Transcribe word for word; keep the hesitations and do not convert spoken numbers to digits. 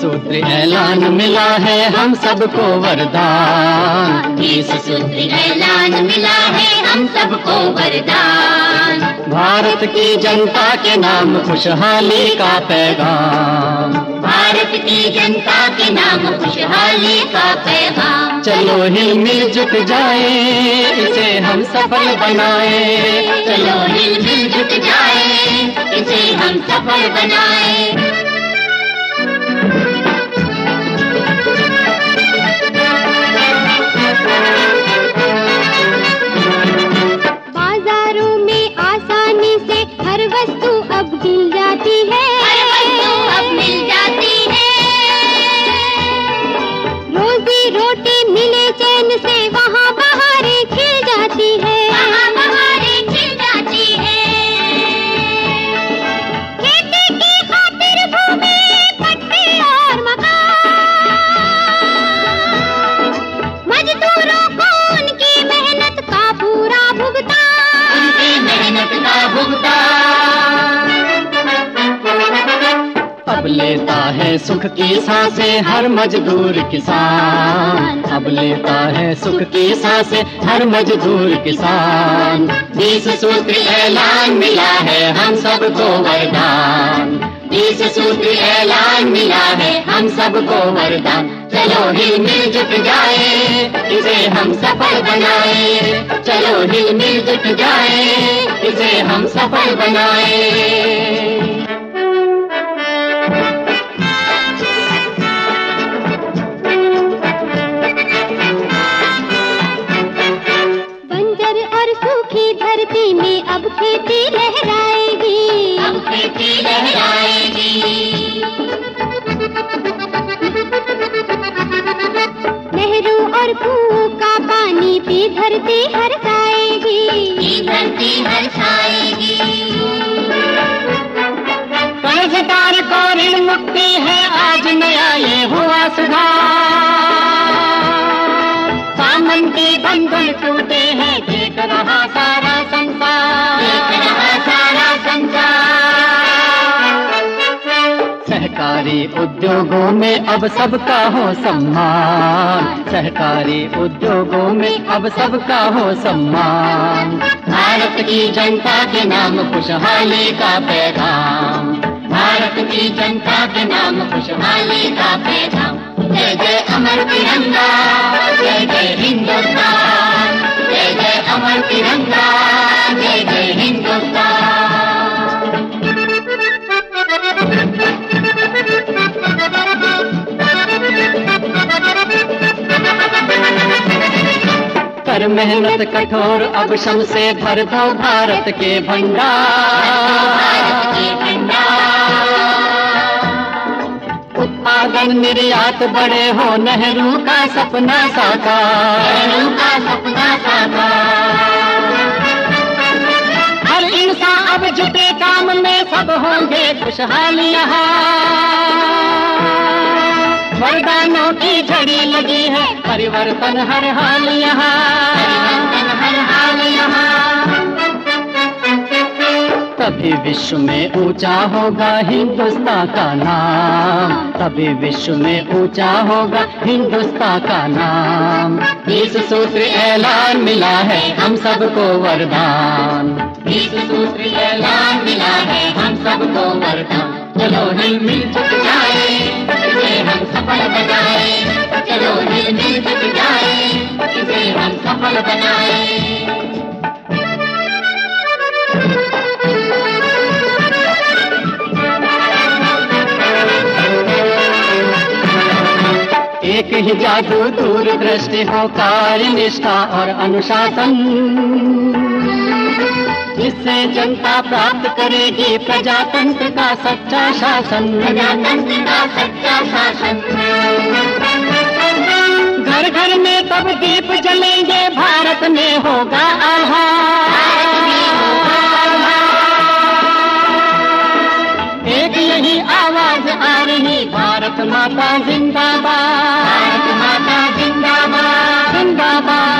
सूत्र ऐलान मिला है हम सबको वरदान, बीस सूत्र ऐलान मिला है हम सबको वरदान। भारत की जनता के नाम खुशहाली का पैगाम, भारत की जनता के नाम खुशहाली का पैगाम। चलो हिल मिल जुट जाए इसे हम सफल बनाए, चलो हिल मिल जुट जाए इसे हम सफल बनाए। बाजारों में आसानी से हर वस्तु अब मिल जाती है, हर वस्तु अब मिल जाती है। रोजी रोटी मिले चैन से वहाँ बहारें खिल जाती है, वहाँ बहारें खिल जाती है। खेती की खातिर भूमि पट्टे और मकान, मजदूरों को उनकी मेहनत का पूरा भुगतान, उनकी मेहनत का भुगतान। अब लेता है सुख की सांसें हर मजदूर किसान, अब लेता है सुख की सांसें हर मजदूर किसान। बीस सूत्र ऐलान मिला है हम सबको वरदान, बीस सूत्र ऐलान मिला है हम सबको वरदान। चलो हिल मिल जुट जाए इसे हम सफल बनाए, चलो हिल मिल जुट जाए इसे हम सफल बनाए। बंजर और सूखी धरती में अब खेती लहराएगी, अब खेती लहराएगी। नहरों और कुओं का पानी पी धरती हर्षाएगी, ये धरती हर्षाएगी। कर्जदार को ऋण मुक्ति है आज नया ये हुआ सुधार, सामन के बंधन टूटे हैं देख रहा सारा संसार, देख रहा सारा संसार। सहकारी उद्योगों में अब सबका हो सम्मान, सहकारी उद्योगों में अब सबका हो सम्मान। भारत की जनता के नाम खुशहाली का पैगाम, भारत की जनता के नाम खुशहाली का पैगाम। जय जय अमर तिरंगा, जय जय हिंदुस्तान, जय जय अमर तिरंगा, जय जय हिंदुस्तान। कर मेहनत कठोर अब श्रम से भर दो भारत के भंडार, उत्पादन निर्यात बड़े हो नेहरू का सपना साकार, नेहरू का सपना साकार। हर इंसान अब जुटे काम में सब होंगे खुशहाल यहाँ, वरदानों की झड़ी लगी है परिवर्तन हर हाल यहाँ, परिवर्तन हर हाल यहाँ। तभी विश्व में ऊंचा होगा हिंदुस्तान का नाम, तभी विश्व में ऊंचा होगा हिंदुस्तान का नाम। बीस सूत्र ऐलान मिला है हम सबको वरदान, बीस सूत्र ऐलान मिला है हम सबको वरदान। चलो हिल मिल जुट जाए इसे हम सफल बनाए, चलो हिल मिल जुट जाए इसे हम सफल बनाए। एक ही जादू दूरदृष्टि हो कार्य निष्ठा और अनुशासन, जिससे जनता प्राप्त करेगी प्रजातंत्र का सच्चा शासन, प्रजातंत्र का सच्चा शासन। घर घर में तब दीप जलेंगे भारत में होगा आभार, एक यही आवाज आ रही भारत माता जिंदाबाद, भारत माता जिंदाबाद, जिंदाबाद।